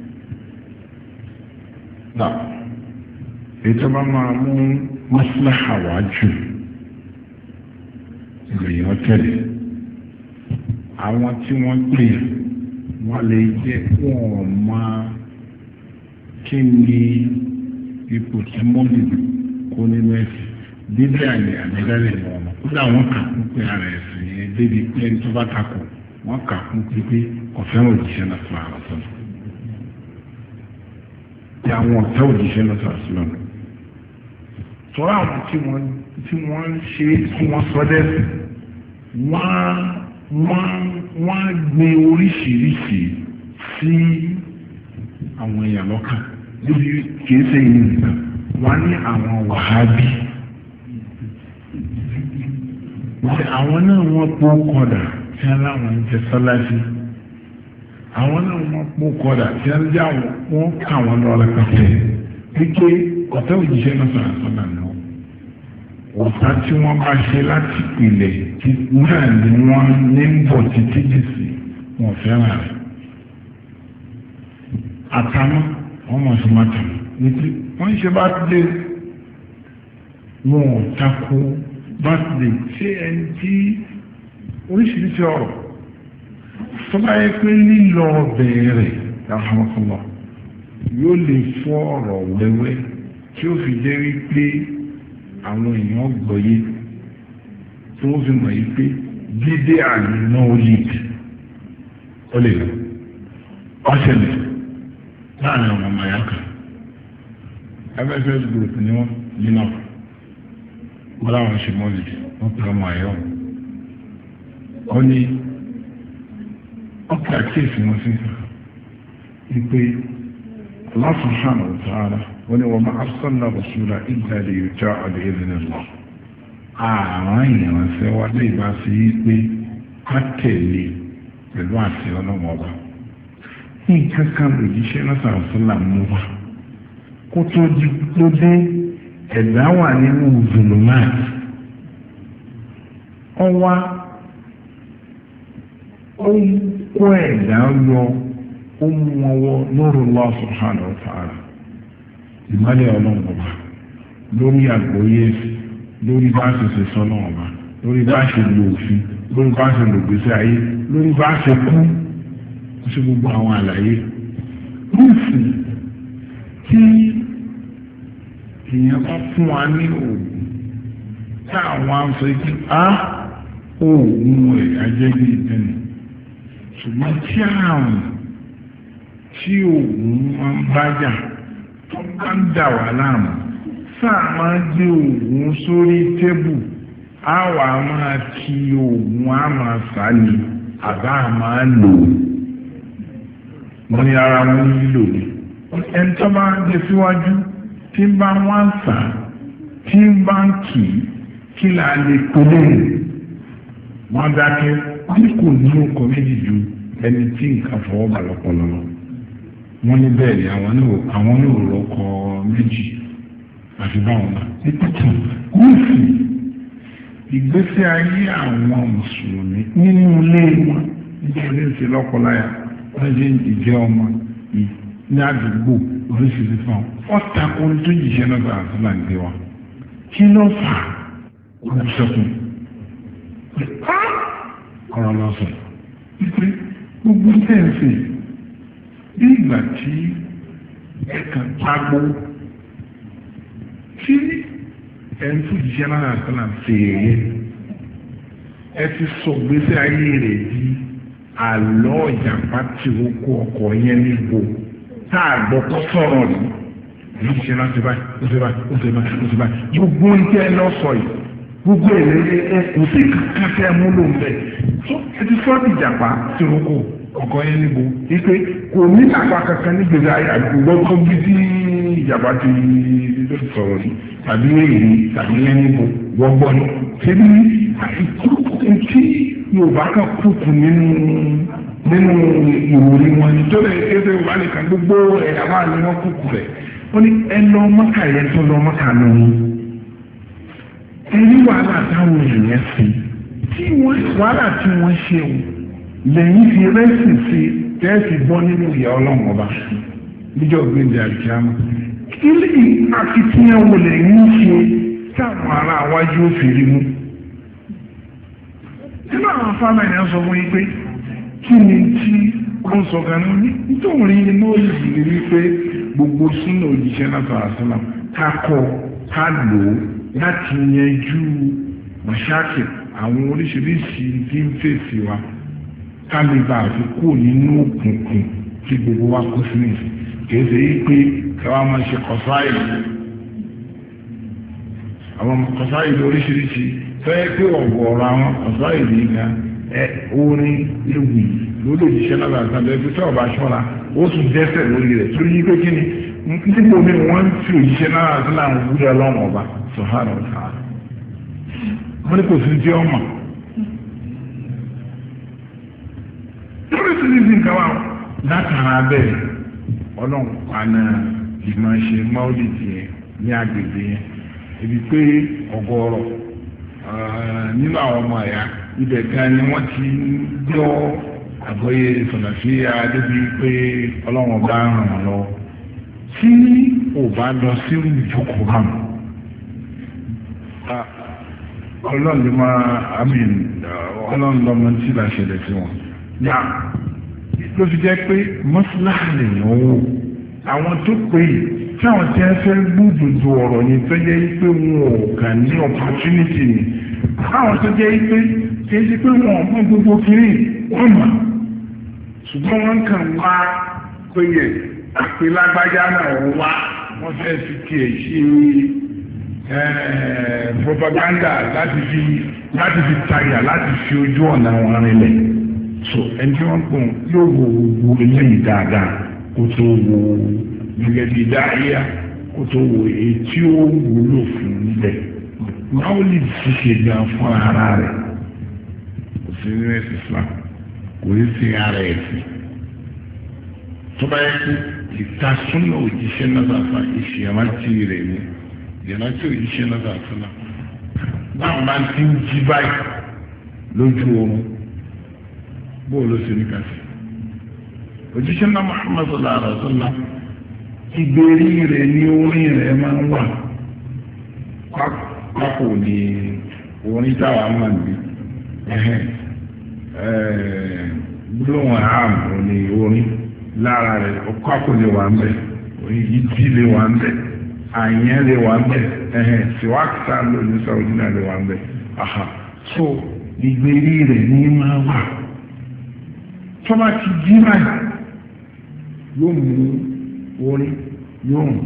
náà ètò bá máa mú maslaha wá jù èèyàn tẹ̀lé àwọn tí wọ́n pè wọ́n lè jẹ́ wọ́n máa kí ni ipò tí mo lè kó nínú ẹ̀sìn dídí àyè àdídálẹ̀ ní ọmọ ó dá wọn kà kún pé ara ẹ̀sìn yẹn débi pé ẹni tó bá takò wọn kà kún pé pé ọ̀fẹ́ òjíṣẹ́ náà fún ara sọ́nà tí àwọn ọ̀tá òjíṣẹ́ náà sọ̀rọ̀ sí lọ́nà tọ́lá àwọn tí wọ́n tí wọ́n ń ṣe tí wọ́n sọ dẹ́sẹ̀ wọ́n wọ́n wọ́n gbé oríṣiríṣi sí àwọn èèyàn lọ́kàn níbi kìí ṣe ìlú nìkan wọ́n ní àwọn wàhábí àwọn náà wọ́n pọ́ kọ́dà tí wọ́n láwọn ń jẹ sọ́láṣí àwọn náà wọ́n pọ́ kọ́dà tí wọ́n jẹ́ àwọn wọ́n kà wọ́n lọ́ọ́ lẹ́kọ̀ọ́fẹ́ wípé ọ̀tá òjíṣẹ́ náà sọ̀rọ̀ sọ́nà náà ọ̀tá tí wọ́n bá ṣe láti pilẹ̀ náà ni wọ́n ní ń bọ̀ títí dìsí wọn fẹ́ràn rẹ̀ àtàmọ́ wọ́n mọ̀ sí mọ́tò nítorí wọ́n ṣe bá dé wọn ò takò bá dé ṣé ẹni tí oríṣiríṣi ọ̀rọ̀ tó bá yẹ pé lílọ bẹ̀rẹ̀ láfọwọ́fọwọ́ yóò lè fọ́ ọ̀rọ̀ wẹ́wẹ́ tí ó fi jẹ́ wípé àwọn èèyàn gbọ́yé tí wọ́n fi mọ̀ yí pé dídé àná lead ó lè lọ ọ́sẹ̀lẹ̀ láàrin àwọn ọmọ ya kan fss group ni wọ́n nínú wọ́n láwọn ṣe mọ́lì wọ́n pẹ̀lú ọmọ ayọ́ ó ní ọkọ̀ àkíyèsí wọn sí wípé Allah subhanahu wa ta'ala wọ́n ní wọ́n máa sọ́nà rasula illa li yuta'a bi idhnillah àwọn ìrìnàṣẹ́ wa lè bá sí pé ká tẹ̀lé pẹ̀lú àti ọlọ́wọ́ ọba nǹkan kan òjíṣẹ́ náà sàrọ̀sọ́là mú wa kó tó di ló dé ẹ̀dá wà nínú zulumat ọwá ó ń kó ẹ̀dá yọ ó mú wọn wọ nurullah subhanahu wa ta'ala ìmọ́lẹ̀ ọlọ́run ọba lórí àgbọ́yé lórí bá ṣe ṣe sọ́nà ọba lórí bá ṣe lo òfin lórí bá ṣe lò gbèsè ayé lórí bá ṣe kú ṣe gbogbo àwọn àlàyé nísìn tí èèyàn bá fún wa ní oògùn táwọn aṣọ igi á oògùn ẹ̀ ajẹ́gbé ìdẹ́nu ṣùgbọ́n tí àrùn tí oògùn wọn bá jà tó bá ń dà wá láàmú sáà máa gbé oògùn sórí tébù á wà máa kí oògùn á máa sá ni àbá máa lò ó wọ́n ní ara wọn nílò ní ẹni tó bá ń gbé síwájú tí ń bá wọ́n sà tí ń bá ń kì í kí là á lè kólé wọ́n dákẹ́ wọ́n ní kò ní ọkọ̀ méjì ju ẹni tí nǹkan fọwọ́ bà lọ́pọlọ lọ wọ́n ní bẹ́ẹ̀ ni àwọn ní òrọ́kọ méjì àti báwọn náà nípìtàn níìsì ìgbésí ayé àwọn mùsùlùmí nínú ilé wọn nígbà ilé ìṣe lọ́kọláya wọ́n ṣe ìjẹ́ ọmọ ní àdúgbò oríṣiríṣi fún ọ ọ̀tà ohun tó yìí ṣe náà bá àtúnlá ń gbé wa kí ló fà á olùsọkùn ọ̀rọ̀ lọ́sọ̀ wípé gbogbo tẹ̀sí bí ìgbà tí ẹ̀ka pàgbó tí ẹ̀ ń fún ìṣẹ́ náà àtúnlá ń ṣe èyẹ ẹ ti sọ gbèsè ayé rẹ̀ di àlọ́ ìjàmbá tí ó kó ọkọ̀ yẹn níbo tá a gbọ́ kó sọ̀rọ̀ rí ní ṣe náà ṣe báyìí ó ṣe báyìí ó ṣe báyìí ó ṣe báyìí gbogbo ìjẹ́ lọ́sọ̀ yìí gbogbo èrè ẹ kò sí kankan tẹ́ mú ló ń bẹ̀ tó ẹ ti sọ́ ìjàmbá tí ó kó ọkọ̀ yẹn níbo wípé kò ní àpá kankan ní gbèsè ayé àdúgbò tó bí tí ìjàmbá ti sọ̀rọ̀ rí tàbí èrè tàbí yẹn níbo gbọ́gbọ́ ni ṣé bí tí Yorùbá kan kúkú nínú nínú ìròyìn wọn ni tó lè ṣe wà nìkan gbogbo ẹ̀yà máa ní wọ́n kúkú rẹ̀ ó ní ẹ lọ mọ́kà yẹn tó lọ mọ́kà lọ́wọ́ ẹni wàhálà táwọn èèyàn sí tí wọ́n wàhálà tí wọ́n ṣe o lẹ́yìn fi rẹ́sì sí tẹ́ẹ̀sì bọ́ nínú ìyá ọlọ́run ọba níjọ́ gbẹ̀dẹ̀ àríkíámà kí lè akitiyan wo lẹ́yìn ṣe táwọn ará wájú ó fi rí mú nínú àwọn fáwọn ènìyàn sọ fún yín pé kí ni tí ó ń sọ gan ní nítorí inú òyìnbí rí pé gbogbo sínú òjíṣẹ́ náà sọ̀rọ̀ sọ́nà ká kọ́ ká lò ó láti yanjú mọ̀ṣáàkì àwọn oríṣiríṣi tí ń fèsì wa ká lè bá àfi kúrò nínú òkùnkùn tí gbogbo wa kó sí ní kìí ṣe yí pé káwá máa ṣe kọ̀sáì àwọn kọ̀sáì oríṣiríṣi fẹ́ pé ọ̀gọ̀ọ̀rọ̀ àwọn kọ̀sáì yìí gan ẹ orin ewì lórí òjíṣẹ́ náà àtàlẹ́ ẹgbẹ́ tí ọba ṣọ́ra ó tún dẹ́sẹ̀ lórí rẹ̀ torí yí pé kí ni níbo ni wọ́n ń fi òjíṣẹ́ náà àtàlẹ́ àwọn òwúrọ̀ ọlọ́run ọba sọ̀hánà ọ̀tá wọ́n ní kò sí tí ó mọ̀ oríṣiríṣi nǹkan wà látara bẹ́ẹ̀ ọlọ́run paná ìmọ̀ ṣe mọ́lìdì yẹn ní agbègbè yẹn ibi pé ọgọ́rọ̀ nínú àwọn ọmọ ẹ̀yà ibẹ̀ gan ni wọ́n ti gbọ́ àgbọ́yé sọ̀nàfíà débi pé ọlọ́run bá ràn wọ́n lọ tí ò bá lọ sí ìjókòó hàn ọlọ́run ló máa àmì ọlọ́run lọ́mọ tí ìlà ṣẹlẹ̀ sí wọn. yà ló fi jẹ́ pé mọ́sálásí lèèyàn wò àwọn tó pè é tí àwọn tí wọ́n fẹ́ gbúdòdò ọ̀rọ̀ yẹn tó jẹ́ pé wọn ò kàn ní opportunity ni àwọn tó jẹ́ pé kì í ṣe pé wọn ò mọ gbogbo kiri wọn mọ̀ ṣùgbọ́n wọ́n kàn wá pé yẹ àpèlágbájá náà wá wọ́n fẹ́ fi kí ẹ̀ ṣe propaganda láti fi láti fi tayà láti fi ojú ọ̀nà wọn rinlẹ̀ so ẹni tí wọ́n pọ̀ yóò wo wo eléyìí dáadáa kó tó wo gẹ́gẹ́ bí dáhìá kó tó wo èyí tí ó wúlò fún níbẹ̀ máa lè ṣiṣẹ́ gan fún ara rẹ̀ kò sí ní ẹ̀sìn Islam kò ní sí ara ẹ̀sìn tó bá yẹ kó ìtasúnà òjíṣẹ́ náà bàbá ìṣèrántí rẹ̀ ni ìrántí òjíṣẹ́ náà bàbá báwọn bá ti ń jí báyìí lójú oorun bóòlù sí ní kàṣí òjíṣẹ́ náà Muhammad sallallahu alaihi wasallam ìgbèrí rẹ̀ ní orin rẹ̀ máa ń wà pápò ní orin táwa máa ń bí gbólóhùn ààbò ní orin lára rẹ̀ pápò lè wà ń bẹ̀ ìdí lè wà ń bẹ̀ àyẹ́ lè wà ń bẹ̀ síwáàkìtà lónìí Saudi náà lè wà ń bẹ̀ so ìgbèrí rẹ̀ ní máa wà tọ́ba ti jí báyìí yóò mú orin yóò mú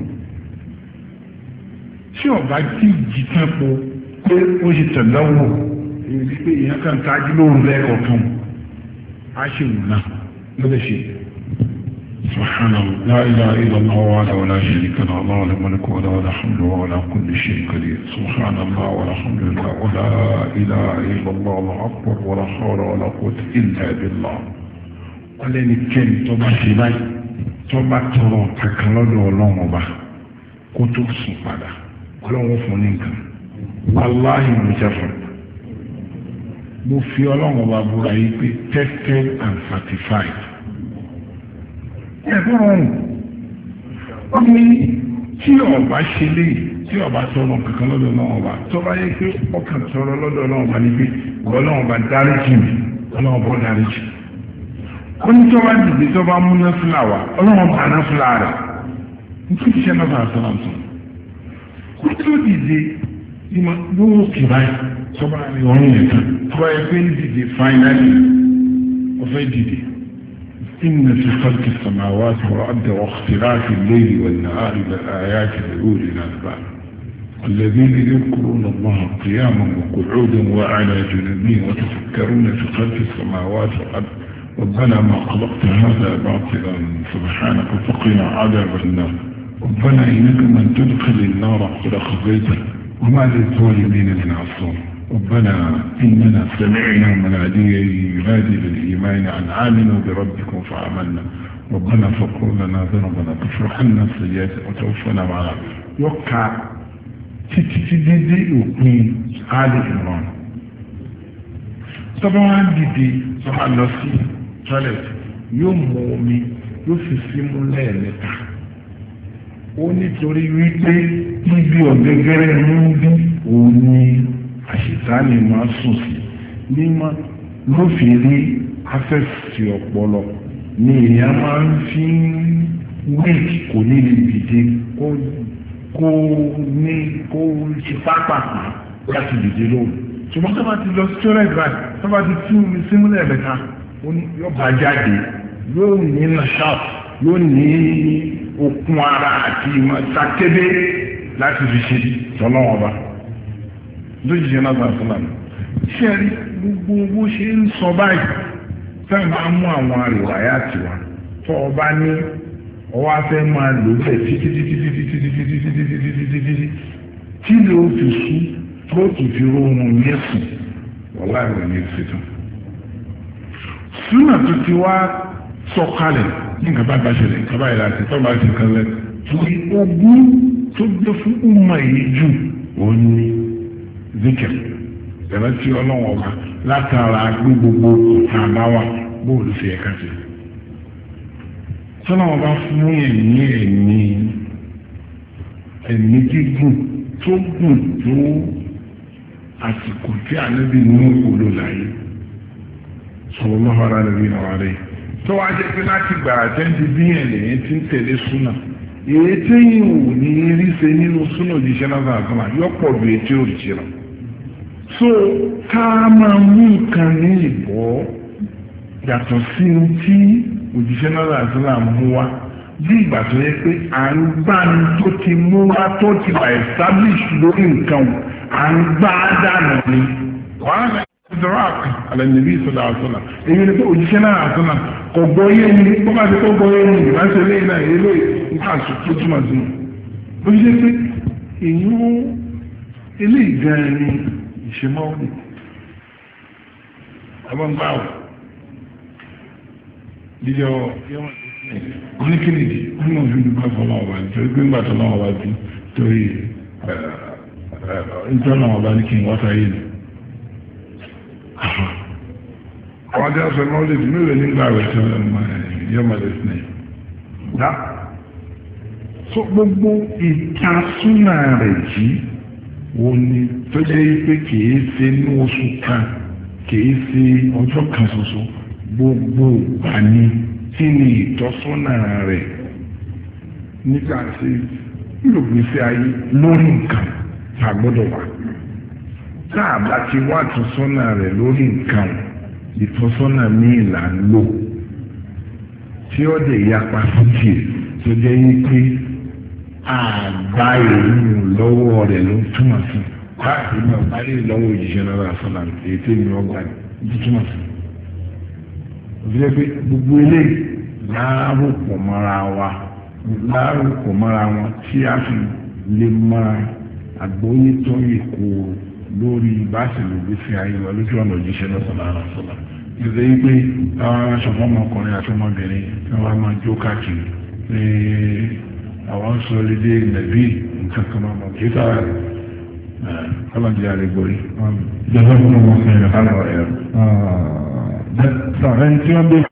tí ọba tí jí tán po pé ó ṣe tẹ̀lẹ́wò èyí pé èèyàn kan tají lóru lẹ́ẹ̀kọ̀ọ̀kan á ṣe wù náà ló lè ṣe. سبحان الله لا إله إلا الله وحده ولا شريك له له الملك وله الحمد وهو على كل شيء قدير سبحان الله والحمد لله ولا إله إلا الله الله أكبر ولا حول ولا قوة إلا بالله ọlẹ́ni kẹ́ni tó bá ṣe báyìí tó bá tọrọ kankan lọ́dọ̀ ọlọ́run ọba kó tó sùn padà ọlọ́run fún ní nǹkan wàláhì mo jẹ́ fún mo fi ọlọ́run ọba búra yìí pé tested and certified ẹ̀fọ́ rọrùn ó ní tí ọba ṣe lé tí ọba tọrọ kankan lọ́dọ̀ ọlọ́run ọba tó bá yẹ pé ọkàn tọrọ lọ́dọ̀ ọlọ́run ọba ní pé ọlọ́run ọba dáríjì mi ọlọ́run ọba dáríjì mi onítọ́wá dìde tó bá mú náfìlà wá ọlọ́run bá náfìlà rẹ̀ nítorí iṣẹ́ náà bá sọ̀rọ̀ sọ̀rọ̀ kó tó dìde yóò kì báyìí tó bá rí ọ̀run yẹn tán tó bá yẹ pé ń dìde fáínálì ọ̀fẹ́ dìde إن في خلق السماوات والأرض واختلاف الليل والنهار لآيات لأولي الألباب الذين يذكرون الله قياما وقعودا وعلى جنوبهم ويتفكرون في خلق السماوات والأرض ربنا ما خلقت هذا باطلا سبحانك فقنا عذاب النار ربنا إنك من تدخل النار فقد خزيته وما للظالمين من عصام ربنا إننا سمعنا مناديا ينادي للإيمان أن آمنوا بربكم فآمنا ربنا فاغفر لنا ذنوبنا كفر عنا السيئات وتوفنا معنا يوقع تتتدي òpin آل عمران طبعا دي طبعا lọ sí toilet yóò mú omi yóò fi símú lẹ́ẹ̀mẹ́ta ó nítorí wípé níbi ọ̀gẹ́gẹ́rẹ́ ń bí òun ni àṣìtáni máa sùn sí mímọ́ ló fi rí afẹ́fẹ́ ọpọlọ ni èèyàn máa ń fi wíìkì kò ní lè dìde kó ní kó ṣe pápákọ̀ láti dìde lóhùn ṣùgbọ́n tó bá ti lọ sí toilet bag tó bá ti tú omi símúlẹ̀ mẹ́ta yóò bá jáde yóò ní nashat yóò ní okun ara àti ìmọ̀ sakebe láti fi ṣe tọ́lọ́wọ́n ọba lójijì ṣe náà sàn fúnra mi. ṣé ẹ rí gbogbo owó ṣe ń sọ báyìí fẹ́ẹ̀ máa mú àwọn àríwáyà tiwa tó ọba ní ọwọ́ afẹ́ máa lò bẹ́ẹ̀ títí títí títí títí títí títí títí títí títí tí lè ó fi sú tó tù fi rọrùn yẹ́sùn wọ́n láì rẹ̀ ní ìṣètò. súnà tó ti wá sọ̀kalẹ̀ ní nǹkan bá gbàṣẹlẹ̀ nǹkan bá yẹra àti tọ́ba ti kan lẹ̀ torí ogún tó gbé fún ọmọ yìí jù òun ní zikir ẹ̀rọ tí ọlọ́wọ́ ọba látara gbogbo àbáwá bóòlù sí ẹ̀ka sí. sọ́nà ọba fún ẹ̀mí ẹ̀mí ẹ̀mí gígùn tó gùn tó àsìkò tí ànábì ní òlò láyé sallallahu alaihi wa alihi tó wá jẹ́ pé láti gbà àtẹ́ǹdì bí ẹ̀lẹ́yìn tí ń tẹ̀lé súnà èyí tí yìí ò ní rí ṣe nínú súnà òjíṣẹ́ náà sàkọ́mà yọ́pọ̀ bí etí òrìṣẹ́ náà. so ká máa mú nǹkan ní ìbọ́ yàtọ̀ sí tí òjíṣẹ́ náà sàkọ́mà mú wá bí ìgbà tó yẹ pé à ń gbá ní tó ti mú wá tó ti wà establish lórí nǹkan à ń gbá dànù ni wàhálà ìdọ́rọ̀kì alẹ́nìbí sọ̀dọ̀ àṣọ́nà èyí ni pé òjíṣẹ́ náà àṣọ́nà kò gbọ́ yé ni bó bá ti kó gbọ́ yé ni ìbáṣẹ́ lẹ́yìn náà èlò nǹkan àṣọ tó túmọ̀ sí i ó ṣe pé èyí ó eléyìí gan ni ìṣemáwọ́dì ọgbọ́ngbáwò jíjọ oníkìlìdì nínú òfin dùgbà fọlọ́ ọba nítorí pé ńgbà tó náà ọba bí torí ìjọ náà ọba ní kí n wọ́ta yé ni àwọn ajá sọ náà lè dùn mí nígbà rẹ̀ tí yọmọdé sí ni dá so gbogbo ìtasúnà rẹ̀ jí wo ni tó jẹ́ pé kìí ṣe ní oṣù kan kìí ṣe ọjọ́ kan ṣoṣo gbogbo àní kí ni ìtọ́sọ́nà rẹ̀ nígbà tí ìlògbèsè ayé lórí nǹkan tá a gbọ́dọ̀ wà tá a bá ti wá ìtọ́sọ́nà rẹ̀ lórí nǹkan ìtọ́sọ́nà míì là ń lò tí ó dé yapa sókè tó jẹ́ yí pé àgbá èyí lọ́wọ́ rẹ̀ ló túmọ̀ sí láti ní ọ̀gbá lè lọ́wọ́ òjìṣẹ́ náírà sọ́nà èyí tí mi ọgbà ní túmọ̀ sí. òfin pé gbogbo eléyìí láàrúpọ̀ mọ́ra wa láàrúpọ̀ mọ́ra wọn tí a fi lè mọ́ra àgbóyé tó yẹ kó lórí ìbáṣẹ̀lẹ̀ ìgbésí ayé wa lójú ọ̀nà òjíṣẹ́ lọ́sọ̀lá àràsọ̀lá. ìgbésẹ̀ yìí pé àwọn aṣọ̀fọ́ ọmọkùnrin àti ọmọbìnrin tí wọ́n máa jó káàkiri pé àwọn sọ lédè nàbí nǹkan kan máa mọ̀ kí sára rẹ̀ ọlọ́dún yàrá ìgbòrí. jẹ́ fún ọmọ ọ̀sẹ̀ rẹ̀. àwọn ẹ̀rọ. ẹni tí wọ́n gbé